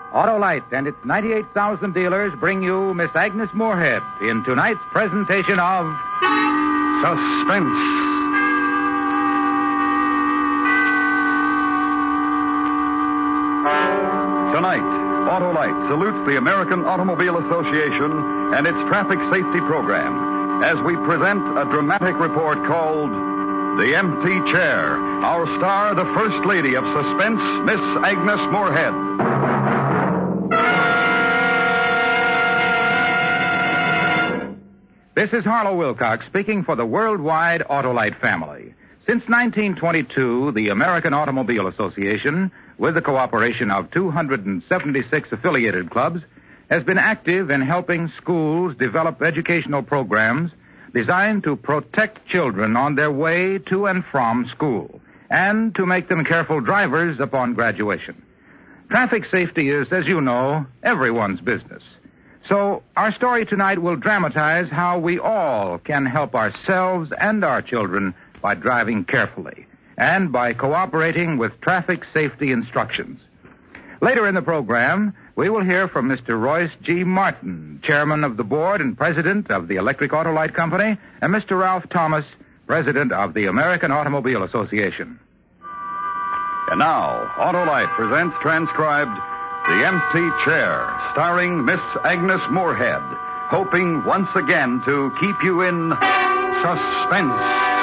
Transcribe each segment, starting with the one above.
Autolite and its 98,000 dealers bring you Miss Agnes Moorehead in tonight's presentation of Suspense. Tonight, Autolite salutes the American Automobile Association and its traffic safety program as we present a dramatic report called The Empty Chair. Our star, the First Lady of Suspense, Miss Agnes Moorehead. This is Harlow Wilcox speaking for the worldwide Autolite family. Since 1922, the American Automobile Association, with the cooperation of 276 affiliated clubs, has been active in helping schools develop educational programs designed to protect children on their way to and from school and to make them careful drivers upon graduation. Traffic safety is, as you know, everyone's business. So our story tonight will dramatize how we all can help ourselves and our children by driving carefully and by cooperating with traffic safety instructions. Later in the program, we will hear from Mr. Royce G. Martin, chairman of the board and president of the Electric Autolite Company, and Mr. Ralph Thomas, president of the American Automobile Association. And now, Autolite presents transcribed The Empty Chair, starring Miss Agnes Moorehead, hoping once again to keep you in suspense.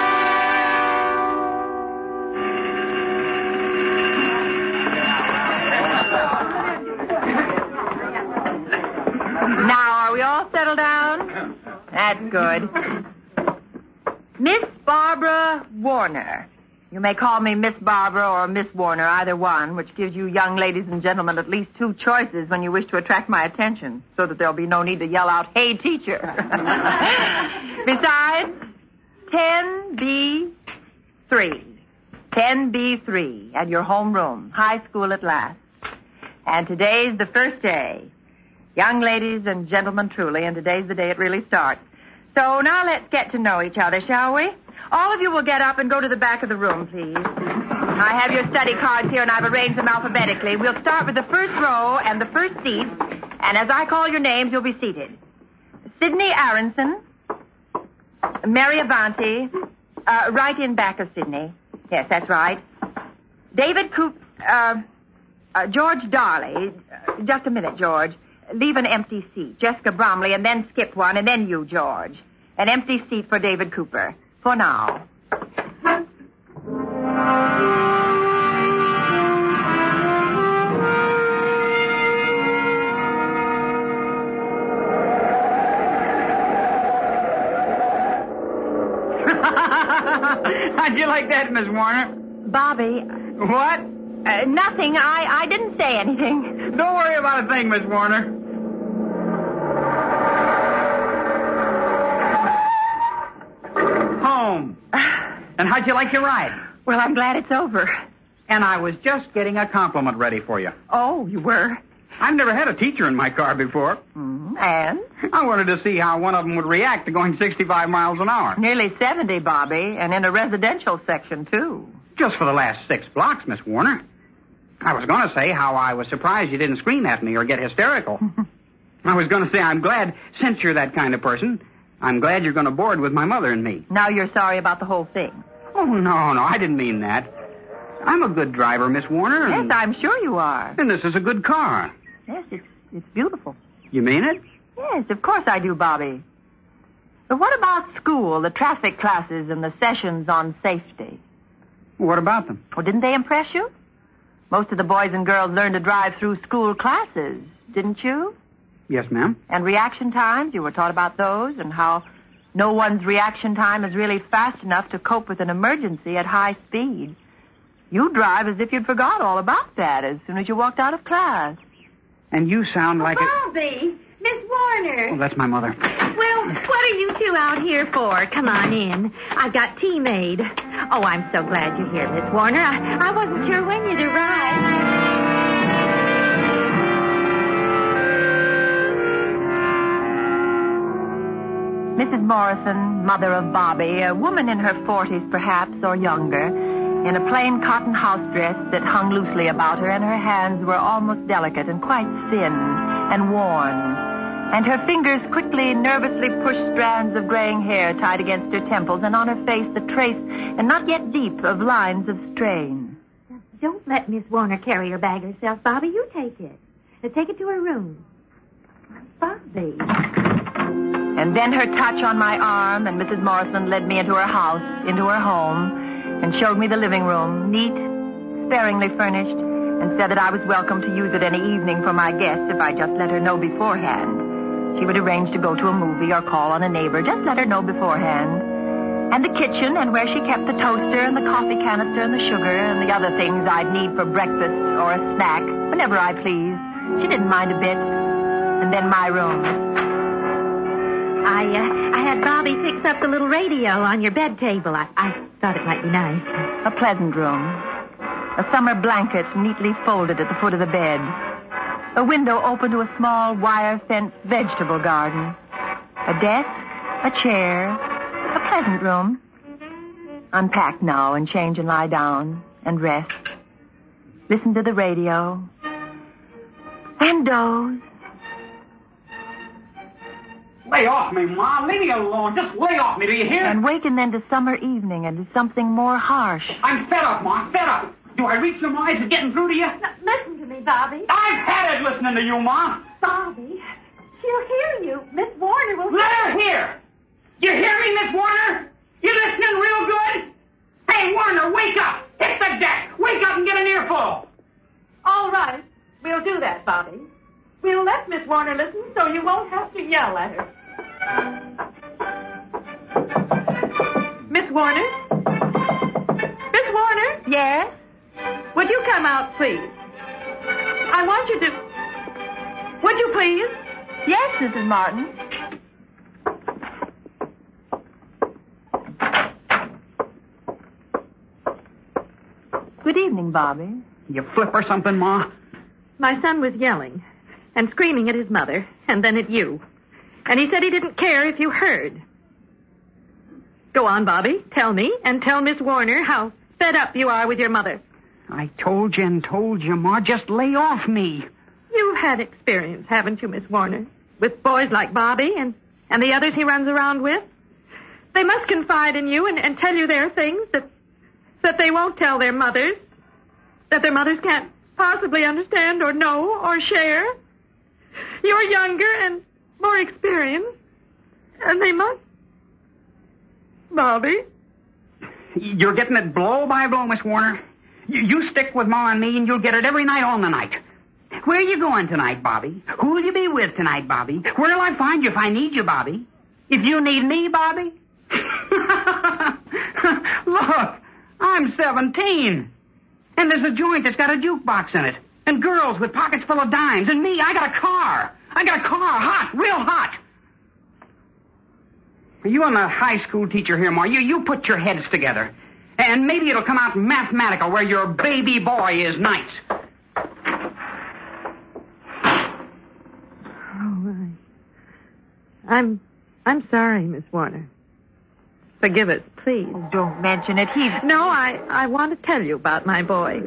Now, are we all settled down? That's good. Miss Barbara Warner. You may call me Miss Barbara or Miss Warner, either one, which gives you young ladies and gentlemen at least two choices when you wish to attract my attention, so that there'll be no need to yell out, "Hey, teacher." Besides, 10B3. 10B3 at your homeroom. High school at last. And today's the first day. Young ladies and gentlemen, truly, and today's the day it really starts. So now let's get to know each other, shall we? All of you will get up and go to the back of the room, please. I have your study cards here, and I've arranged them alphabetically. We'll start with the first row and the first seat, and as I call your names, you'll be seated. Sidney Aronson, Mary Avanti, right in back of Sidney. Yes, that's right. David George Darley. Just a minute, George. Leave an empty seat. Jessica Bromley, and then skip one, and then you, George. An empty seat for David Cooper. For now. How'd you like that, Miss Warner? Bobby. What? Nothing. I didn't say anything. Don't worry about a thing, Miss Warner. Home. And how'd you like your ride? Well, I'm glad it's over. And I was just getting a compliment ready for you. Oh, you were? I've never had a teacher in my car before. Mm-hmm. And? I wanted to see how one of them would react to going 65 miles an hour. Nearly 70, Bobby, and in a residential section, too. Just for the last 6 blocks, Miss Warner. I was going to say how I was surprised you didn't scream at me or get hysterical. I was going to say I'm glad, since you're that kind of person, I'm glad you're going to board with my mother and me. Now you're sorry about the whole thing. Oh, no, I didn't mean that. I'm a good driver, Miss Warner. Yes, I'm sure you are. And this is a good car. Yes, it's beautiful. You mean it? Yes, of course I do, Bobby. But what about school, the traffic classes, and the sessions on safety? What about them? Well, didn't they impress you? Most of the boys and girls learned to drive through school classes, didn't you? Yes, ma'am. And reaction times, you were taught about those, and how no one's reaction time is really fast enough to cope with an emergency at high speed. You drive as if you'd forgot all about that as soon as you walked out of class. And you sound like Bobby, Miss Warner. Oh, that's my mother. Well, what are you two out here for? Come on in. I've got tea made. Oh, I'm so glad you're here, Miss Warner. I wasn't sure when you'd arrive. Mrs. Morrison, mother of Bobby, a woman in her 40s perhaps, or younger, in a plain cotton house dress that hung loosely about her, and her hands were almost delicate and quite thin and worn. And her fingers quickly, nervously pushed strands of graying hair tied against her temples, and on her face the trace, and not yet deep, of lines of strain. Don't let Miss Warner carry her bag herself, Bobby. You take it. Take it to her room. Bobby. And then her touch on my arm, and Mrs. Morrison led me into her house, into her home, and showed me the living room, neat, sparingly furnished, and said that I was welcome to use it any evening for my guests if I just let her know beforehand. She would arrange to go to a movie or call on a neighbor. Just let her know beforehand. And the kitchen, and where she kept the toaster and the coffee canister and the sugar and the other things I'd need for breakfast or a snack, whenever I pleased. She didn't mind a bit. And then my room. I had Bobby fix up the little radio on your bed table. I thought it might be nice. A pleasant room. A summer blanket neatly folded at the foot of the bed. A window open to a small wire-fenced vegetable garden. A desk, a chair, a pleasant room. Unpack now and change and lie down and rest. Listen to the radio. And doze. Lay off me, Ma. Leave me alone. Just lay off me, do you hear? And waken then to summer evening and to something more harsh. I'm fed up, Ma. Fed up. Do I reach some eyes of getting through to you? Now, listen to me, Bobby. I've had it listening to you, Ma. Bobby, she'll hear you. Miss Warner will... Let her hear. You hear me, Miss Warner? You listening real good? Hey, Warner, wake up. Hit the deck. Wake up and get an earful. All right. We'll do that, Bobby. We'll let Miss Warner listen so you won't have to yell at her. Miss Warner? Miss Warner? Yes? Would you come out, please? I want you to... Would you please? Yes, Mrs. Martin. Good evening, Bobby. You flip or something, Ma? My son was yelling and screaming at his mother and then at you. And he said he didn't care if you heard. Go on, Bobby. Tell me and tell Miss Warner how fed up you are with your mother. I told you, Ma. Just lay off me. You've had experience, haven't you, Miss Warner? With boys like Bobby and the others he runs around with. They must confide in you and tell you their things that they won't tell their mothers. That their mothers can't possibly understand or know or share. You're younger and more experienced. And they must. Bobby? You're getting it blow by blow, Miss Warner. You stick with Ma and me, and you'll get it every night on the night. Where are you going tonight, Bobby? Who will you be with tonight, Bobby? Where'll I find you if I need you, Bobby? If you need me, Bobby? Look, I'm 17. And there's a joint that's got a jukebox in it. And girls with pockets full of dimes. And me, I got a car. Hot, real hot. You and the high school teacher here, Ma, you put your heads together. And maybe it'll come out mathematical where your baby boy is nice. Oh, I'm sorry, Miss Warner. Forgive us, please. Oh, don't mention it. No, I want to tell you about my boy.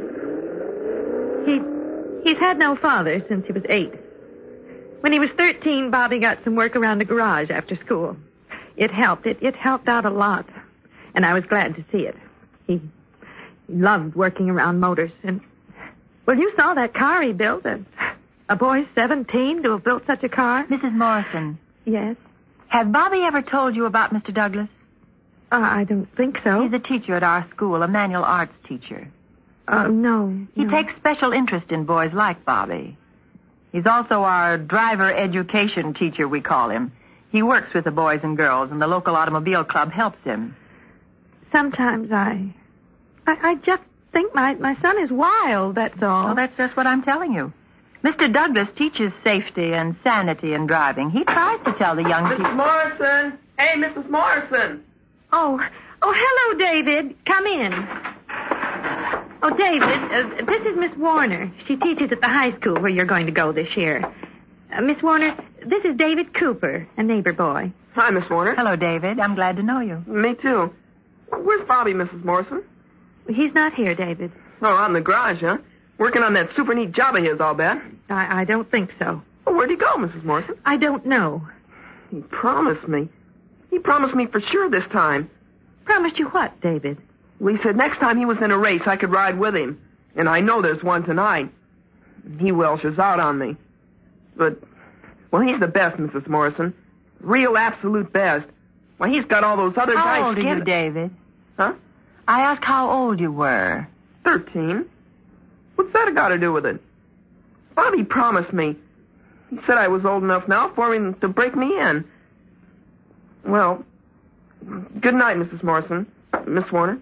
He's had no father since he was 8. When he was 13, Bobby got some work around the garage after school. It helped. It helped out a lot. And I was glad to see it. He loved working around motors. And, well, you saw that car he built. A boy 17 to have built such a car. Mrs. Morrison. Yes? Have Bobby ever told you about Mr. Douglas? I don't think so. He's a teacher at our school, a manual arts teacher. No. He takes special interest in boys like Bobby. He's also our driver education teacher, we call him. He works with the boys and girls, and the local automobile club helps him. Sometimes I just think my son is wild, that's all. Well, that's just what I'm telling you. Mr. Douglas teaches safety and sanity in driving. He tries to tell the young people... Mrs. Morrison! Hey, Mrs. Morrison! Oh, hello, David. Come in. Oh, David, this is Miss Warner. She teaches at the high school where you're going to go this year. Miss Warner, this is David Cooper, a neighbor boy. Hi, Miss Warner. Hello, David. I'm glad to know you. Me too. Where's Bobby, Mrs. Morrison? He's not here, David. Oh, out in the garage, huh? Working on that super neat job of his, I'll bet. I don't think so. Well, where'd he go, Mrs. Morrison? I don't know. He promised me. He promised me for sure this time. Promised you what, David? Well, he said next time he was in a race, I could ride with him. And I know there's one tonight. He welches out on me. But, well, he's the best, Mrs. Morrison. Real absolute best. Why, he's got all those other guys... How old are you, David? Huh? I asked how old you were. 13. What's that got to do with it? Bobby promised me. He said I was old enough now for him to break me in. Well, good night, Mrs. Morrison. Miss Warner.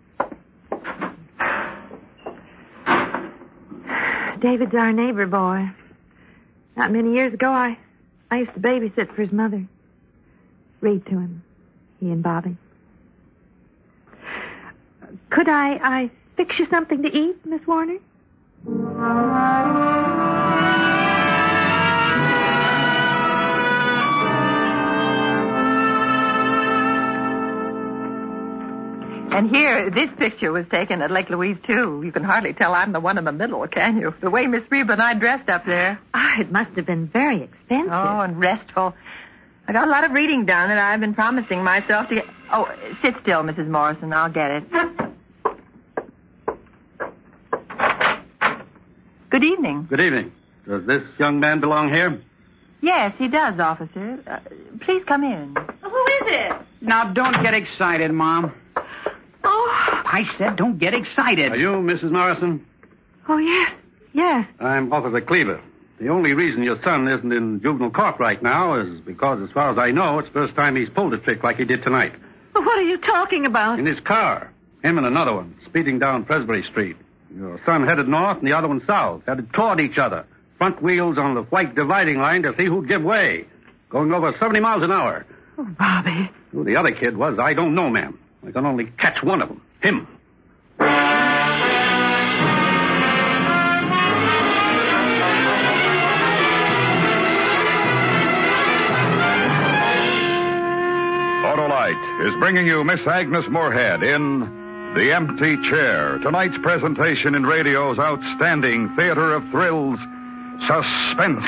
David's our neighbor boy. Not many years ago, I used to babysit for his mother. Read to him, he and Bobby. Could I fix you something to eat, Miss Warner? And here, this picture was taken at Lake Louise, too. You can hardly tell I'm the one in the middle, can you? The way Miss Reba and I dressed up there. It must have been very expensive. Oh, and restful. I got a lot of reading done, and I've been promising myself to get... Oh, sit still, Mrs. Morrison. I'll get it. Good evening. Good evening. Does this young man belong here? Yes, he does, officer. Please come in. Who is it? Now, don't get excited, Mom. Oh. I said don't get excited. Are you Mrs. Morrison? Oh, yes. Yes. I'm Officer Cleaver. The only reason your son isn't in juvenile court right now is because, as far as I know, it's the first time he's pulled a trick like he did tonight. Well, what are you talking about? In his car. Him and another one, speeding down Presbury Street. Your son headed north and the other one south, headed toward each other. Front wheels on the white dividing line to see who'd give way. Going over 70 miles an hour. Oh, Bobby. Who the other kid was, I don't know, ma'am. I can only catch one of them. Him. Autolite is bringing you Miss Agnes Moorehead in The Empty Chair, tonight's presentation in radio's outstanding theater of thrills, Suspense.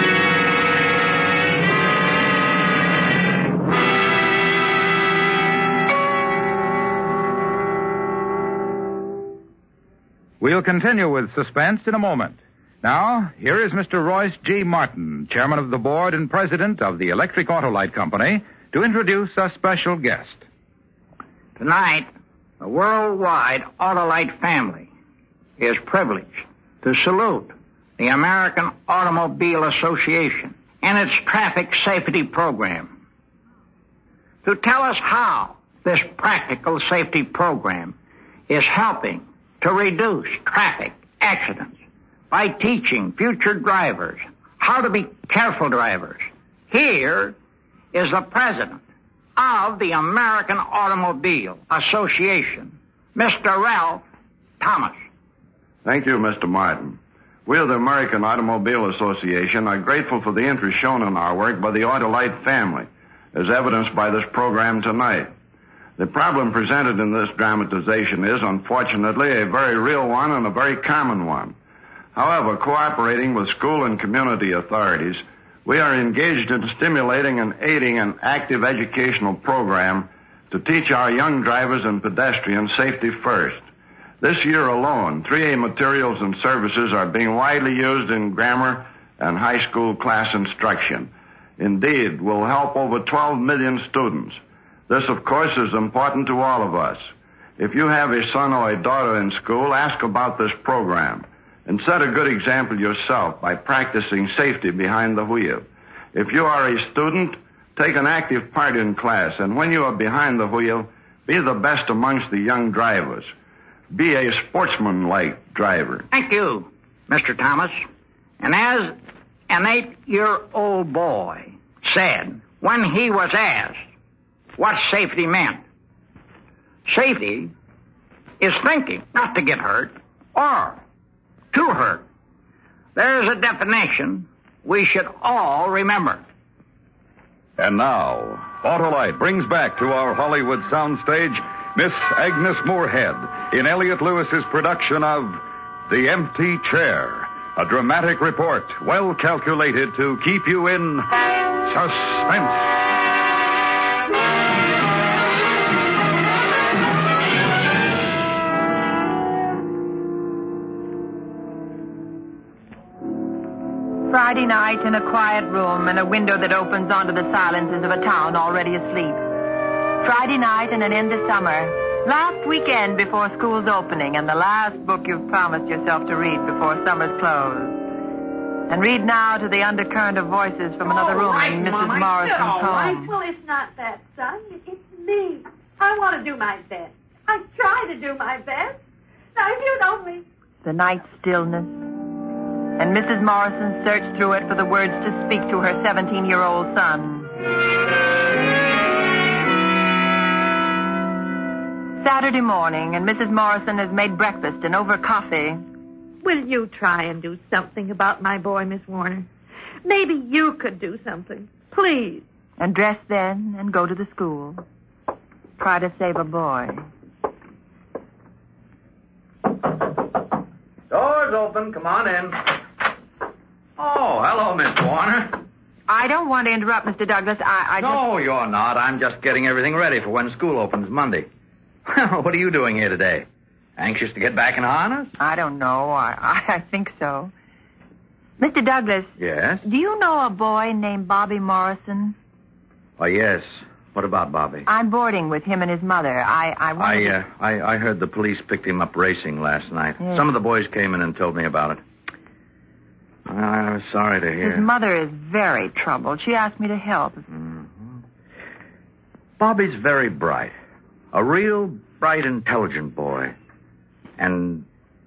We'll continue with Suspense in a moment. Now, here is Mr. Royce G. Martin, chairman of the board and president of the Electric Autolite Company, to introduce a special guest. Tonight, the worldwide Autolite family is privileged to salute the American Automobile Association and its traffic safety program. To tell us how this practical safety program is helping to reduce traffic accidents by teaching future drivers how to be careful drivers. Here is the president of the American Automobile Association, Mr. Ralph Thomas. Thank you, Mr. Martin. We of the American Automobile Association are grateful for the interest shown in our work by the Autolite family, as evidenced by this program tonight. The problem presented in this dramatization is, unfortunately, a very real one and a very common one. However, cooperating with school and community authorities, we are engaged in stimulating and aiding an active educational program to teach our young drivers and pedestrians safety first. This year alone, 3A materials and services are being widely used in grammar and high school class instruction. Indeed, will help over 12 million students. This, of course, is important to all of us. If you have a son or a daughter in school, ask about this program and set a good example yourself by practicing safety behind the wheel. If you are a student, take an active part in class, and when you are behind the wheel, be the best amongst the young drivers. Be a sportsman-like driver. Thank you, Mr. Thomas. And as an 8-year-old boy said when he was asked what safety meant, safety is thinking not to get hurt or to hurt. There's a definition we should all remember. And now, Autolite brings back to our Hollywood soundstage Miss Agnes Moorehead in Elliot Lewis's production of The Empty Chair, a dramatic report well calculated to keep you in suspense. Friday night in a quiet room and a window that opens onto the silences of a town already asleep. Friday night and an end of summer. Last weekend before school's opening and the last book you've promised yourself to read before summer's close. And read now to the undercurrent of voices from another room in Mrs. Morrison's home. Well, it's not that, son. It's me. I want to do my best. I try to do my best. Now, if you'd only... The night stillness. And Mrs. Morrison searched through it for the words to speak to her 17-year-old son. Saturday morning, and Mrs. Morrison has made breakfast and over coffee. Will you try and do something about my boy, Miss Warner? Maybe you could do something. Please. And dress then and go to the school. Try to save a boy. Door's open. Come on in. Oh, hello, Miss Warner. I don't want to interrupt, Mr. Douglas. No, you're not. I'm just getting everything ready for when school opens Monday. What are you doing here today? Anxious to get back in harness? I don't know. I think so. Mr. Douglas. Yes? Do you know a boy named Bobby Morrison? Oh, yes. What about Bobby? I'm boarding with him and his mother. I heard the police picked him up racing last night. Yes. Some of the boys came in and told me about it. I was sorry to hear. His mother is very troubled. She asked me to help. Mm-hmm. Bobby's very bright. A real bright, intelligent boy. And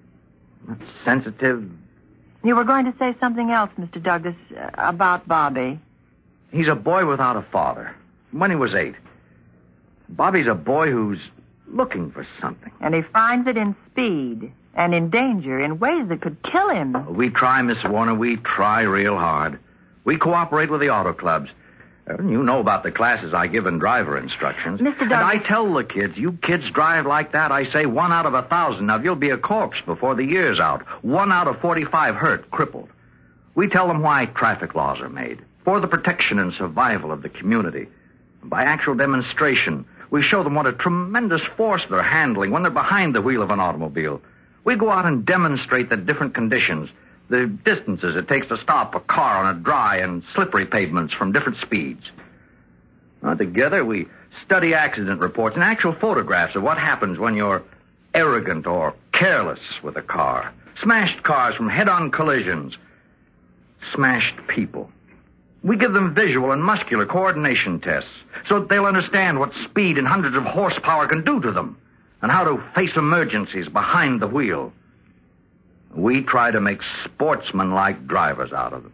sensitive. You were going to say something else, Mr. Douglas, about Bobby. He's a boy without a father. When he was 8. Bobby's a boy who's looking for something. And he finds it in speed and in danger in ways that could kill him. We try, Miss Warner. We try real hard. We cooperate with the auto clubs. You know about the classes I give in driver instructions. Mr. Douglas. And I tell the kids, you kids drive like that, I say 1 out of 1,000 of you'll be a corpse before the year's out. 1 out of 45 hurt, crippled. We tell them why traffic laws are made. For the protection and survival of the community. By actual demonstration, we show them what a tremendous force they're handling when they're behind the wheel of an automobile. We go out and demonstrate the different conditions, the distances it takes to stop a car on a dry and slippery pavements from different speeds. Together, we study accident reports and actual photographs of what happens when you're arrogant or careless with a car. Smashed cars from head-on collisions. Smashed people. We give them visual and muscular coordination tests so that they'll understand what speed and hundreds of horsepower can do to them and how to face emergencies behind the wheel. We try to make sportsman-like drivers out of them.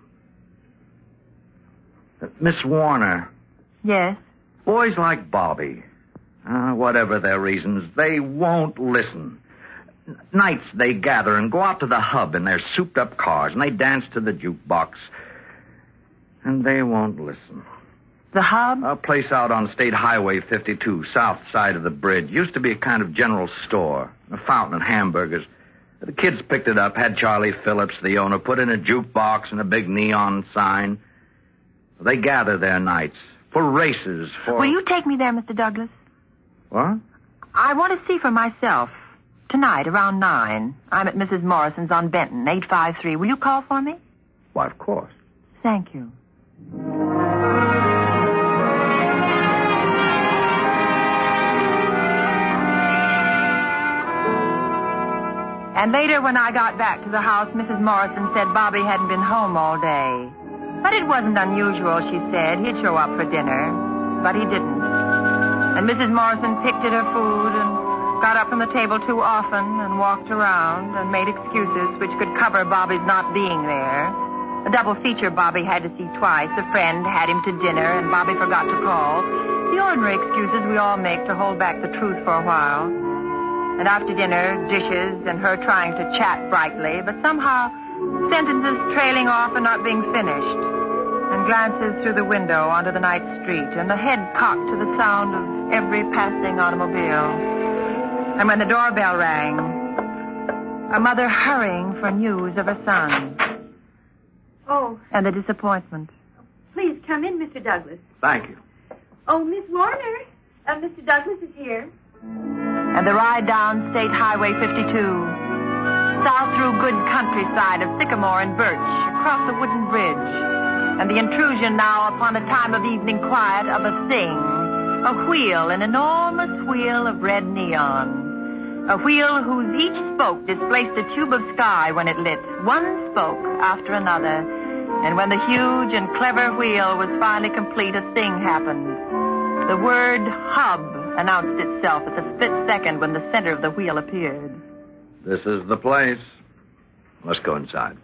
Miss Warner. Yes? Boys like Bobby, whatever their reasons, they won't listen. Nights they gather and go out to the hub in their souped-up cars, and they dance to the jukebox. And they won't listen. The hub? A place out on State Highway 52, south side of the bridge. Used to be a kind of general store, a fountain and hamburgers. The kids picked it up, had Charlie Phillips, the owner, put in a jukebox and a big neon sign. They gather there nights for races, for... Will you take me there, Mr. Douglas? What? I want to see for myself. Tonight, around 9. I'm at Mrs. Morrison's on Benton, 853. Will you call for me? Why, of course. Thank you. And later, when I got back to the house, Mrs. Morrison said Bobby hadn't been home all day. But it wasn't unusual, she said. He'd show up for dinner. But he didn't. And Mrs. Morrison picked at her food and got up from the table too often and walked around and made excuses which could cover Bobby's not being there. A double feature Bobby had to see twice. A friend had him to dinner, and Bobby forgot to call. The ordinary excuses we all make to hold back the truth for a while. And after dinner, dishes and her trying to chat brightly, but somehow sentences trailing off and not being finished. And glances through the window onto the night street, and the head cocked to the sound of every passing automobile. And when the doorbell rang, a mother hurrying for news of her son. Oh, And the disappointment. please come in, Mr. Douglas. Thank you. Oh, Miss Warner. Mr. Douglas is here. And the ride down State Highway 52. South through good countryside of sycamore and birch, across a wooden bridge. And the intrusion now upon a time of evening quiet of a thing. A wheel, an enormous wheel of red neon. A wheel whose each spoke displaced a tube of sky when it lit. One spoke after another. And when the huge and clever wheel was finally complete, a thing happened. The word hub announced itself at the split second when the center of the wheel appeared. This is the place. Let's go inside.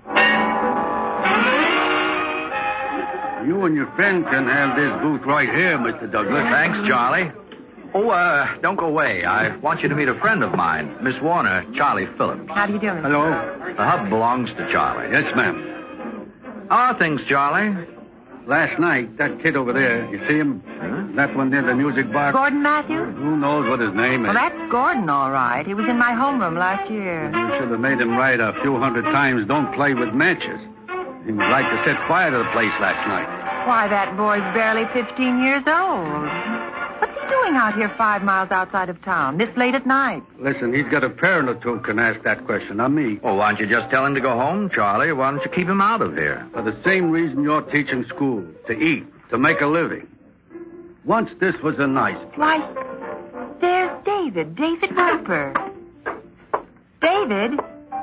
You and your friend can have this booth right here, Mr. Douglas. Thanks, Charlie. Oh, don't go away. I want you to meet a friend of mine, Miss Warner, Charlie Phillips. How do you do, Mr. Hello. The hub belongs to Charlie. Yes, ma'am. How are things, Charlie? Last night, that kid over there, you see him? That one near the music box? Gordon Matthews? Who knows what his name is? Well, that's Gordon, all right. He was in my homeroom last year. You should have made him write a few hundred times, don't play with matches. He would like to set fire to the place last night. Why, that boy's barely 15 years old. What's he doing out here 5 miles outside of town, this late at night? Listen, he's got a parent or two can ask that question, not me. Well, why don't you just tell him to go home, Charlie? Why don't you keep him out of here? For the same reason you're teaching school, to eat, to make a living. Once this was a nice place. Why, there's David Roper. David?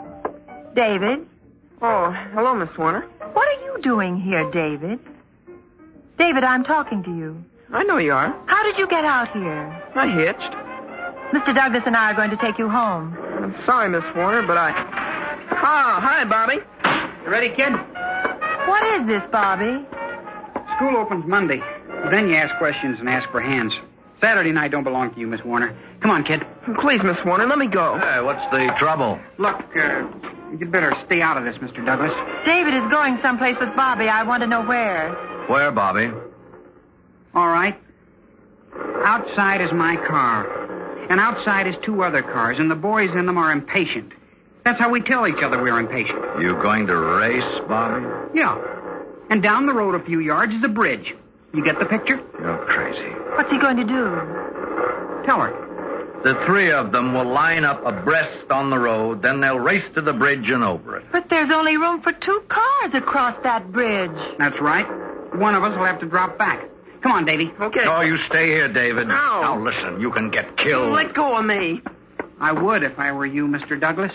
Oh, hello, Miss Warner. What are you doing here, David? David, I'm talking to you. I know you are. How did you get out here? I hitched. Mr. Douglas and I are going to take you home. I'm sorry, Miss Warner, but I... Oh, hi, Bobby. You ready, kid? What is this, Bobby? School opens Monday. Then you ask questions and ask for hands. Saturday night don't belong to you, Miss Warner. Come on, kid. Please, Miss Warner, let me go. Hey, what's the trouble? Look, you'd better stay out of this, Mr. Douglas. David is going someplace with Bobby. I want to know where. Where, Bobby? All right. Outside is my car. And outside is 2 other cars, and the boys in them are impatient. That's how we tell each other we're impatient. You going to race, Bobby? Yeah. And down the road a few yards is a bridge. You get the picture? You're crazy. What's he going to do? Tell her. The 3 of them will line up abreast on the road, then they'll race to the bridge and over it. But there's only room for 2 cars across that bridge. That's right. One of us will have to drop back. Come on, Davy. Okay. No, you stay here, David. No. Now, listen, you can get killed. Let go of me. I would if I were you, Mr. Douglas.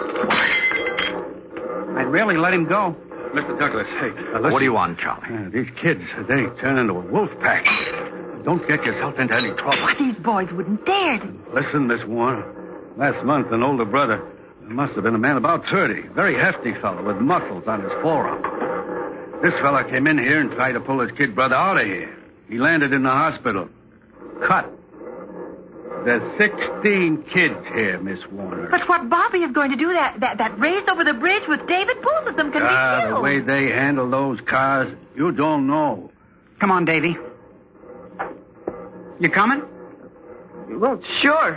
I'd really let him go. Mr. Douglas, hey, listen. What do you want, Charlie? These kids, they turn into a wolf pack. Don't get yourself into any trouble. Why, these boys wouldn't dare to. Listen, Miss Warner. Last month, an older brother, must have been a man about 30, very hefty fellow with muscles on his forearm. This fella came in here and tried to pull his kid brother out of here. He landed in the hospital. Cut. There's 16 kids here, Miss Warner. But what Bobby is going to do, that race over the bridge with David, both of them can be killed. The way they handle those cars, you don't know. Come on, Davy. You coming? Well, sure.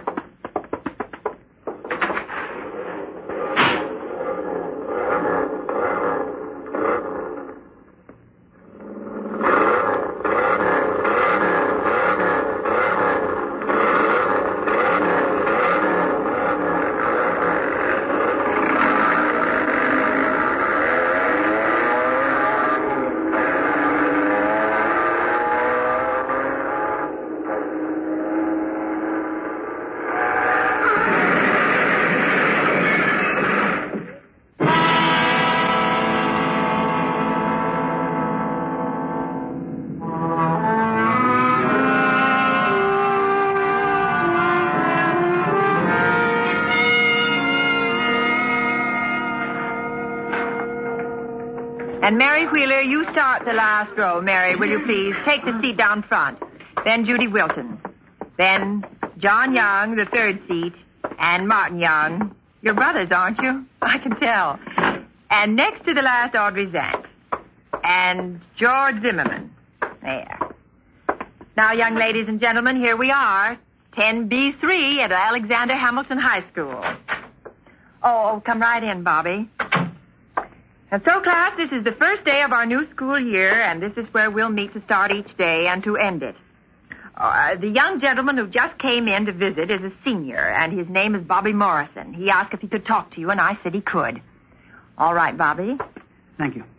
And Mary Wheeler, you start the last row. Mary, will you please take the seat down front? Then Judy Wilton. Then John Young, the 3rd seat. And Martin Young. You're brothers, aren't you? I can tell. And next to the last, Audrey Zant. And George Zimmerman. There. Now, young ladies and gentlemen, here we are. 10B3 at Alexander Hamilton High School. Oh, come right in, Bobby. And so, class, this is the first day of our new school year, and this is where we'll meet to start each day and to end it. The young gentleman who just came in to visit is a senior, and his name is Bobby Morrison. He asked if he could talk to you, and I said he could. All right, Bobby. Thank you.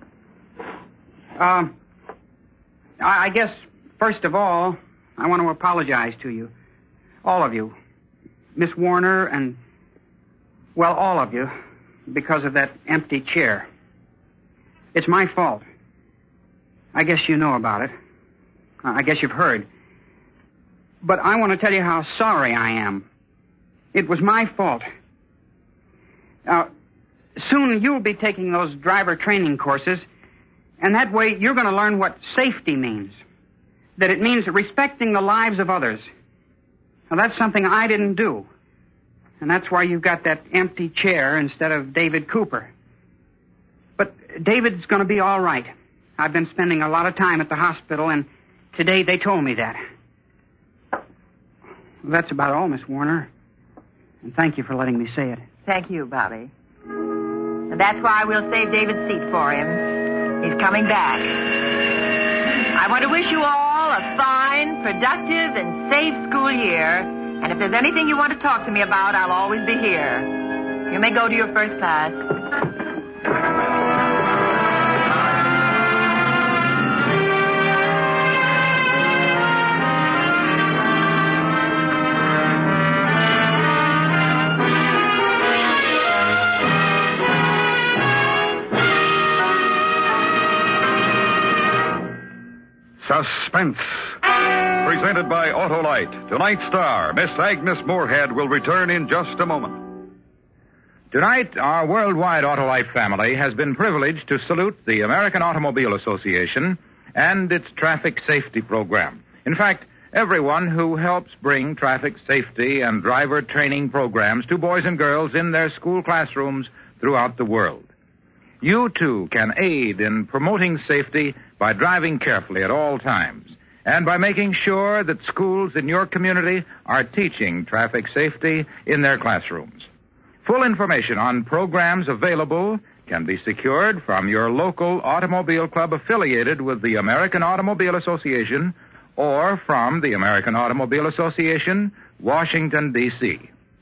I guess, first of all, I want to apologize to you. All of you. Miss Warner and, well, all of you, because of that empty chair. It's my fault. I guess you know about it. I guess you've heard. But I want to tell you how sorry I am. It was my fault. Now, soon you'll be taking those driver training courses, and that way you're going to learn what safety means. That it means respecting the lives of others. Now, that's something I didn't do. And that's why you've got that empty chair instead of David Cooper. But David's going to be all right. I've been spending a lot of time at the hospital, and today they told me that. Well, that's about all, Miss Warner. And thank you for letting me say it. Thank you, Bobby. And that's why we'll save David's seat for him. He's coming back. I want to wish you all a fine, productive, and safe school year. And if there's anything you want to talk to me about, I'll always be here. You may go to your first class. Suspense. Presented by Autolite. Tonight's star, Miss Agnes Moorehead, will return in just a moment. Tonight, our worldwide Autolite family has been privileged to salute the American Automobile Association and its traffic safety program. In fact, everyone who helps bring traffic safety and driver training programs to boys and girls in their school classrooms throughout the world. You, too, can aid in promoting safety by driving carefully at all times and by making sure that schools in your community are teaching traffic safety in their classrooms. Full information on programs available can be secured from your local automobile club affiliated with the American Automobile Association or from the American Automobile Association, Washington, D.C.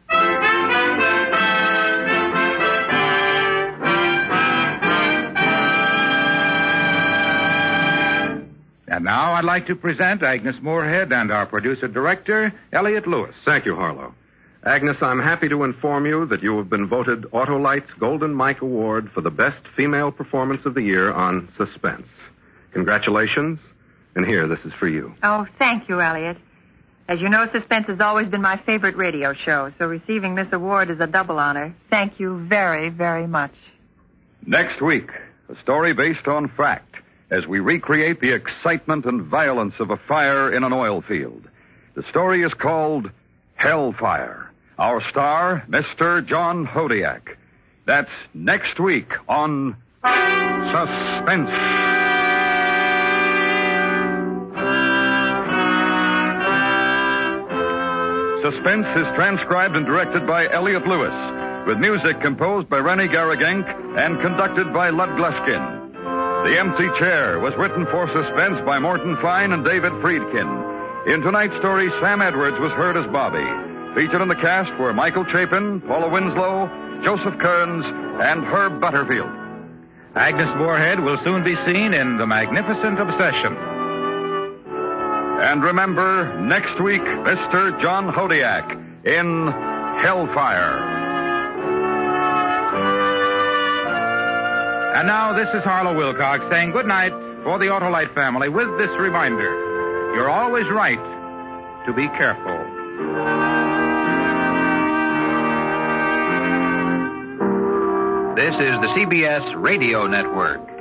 And now I'd like to present Agnes Moorehead and our producer-director, Elliot Lewis. Thank you, Harlow. Agnes, I'm happy to inform you that you have been voted Autolite's Golden Mike Award for the best female performance of the year on Suspense. Congratulations, and here, this is for you. Oh, thank you, Elliot. As you know, Suspense has always been my favorite radio show, so receiving this award is a double honor. Thank you very, very much. Next week, a story based on fact as we recreate the excitement and violence of a fire in an oil field. The story is called Hellfire. Our star, Mr. John Hodiak. That's next week on Suspense. Suspense is transcribed and directed by Elliot Lewis, with music composed by Rennie Garrigank and conducted by Lud Gluskin. The Empty Chair was written for Suspense by Morton Fine and David Friedkin. In tonight's story, Sam Edwards was heard as Bobby. Featured in the cast were Michael Chapin, Paula Winslow, Joseph Kearns, and Herb Butterfield. Agnes Moorehead will soon be seen in The Magnificent Obsession. And remember, next week, Mr. John Hodiak in Hellfire. And now this is Harlow Wilcox saying good night for the Autolite family with this reminder. You're always right to be careful. This is the CBS Radio Network.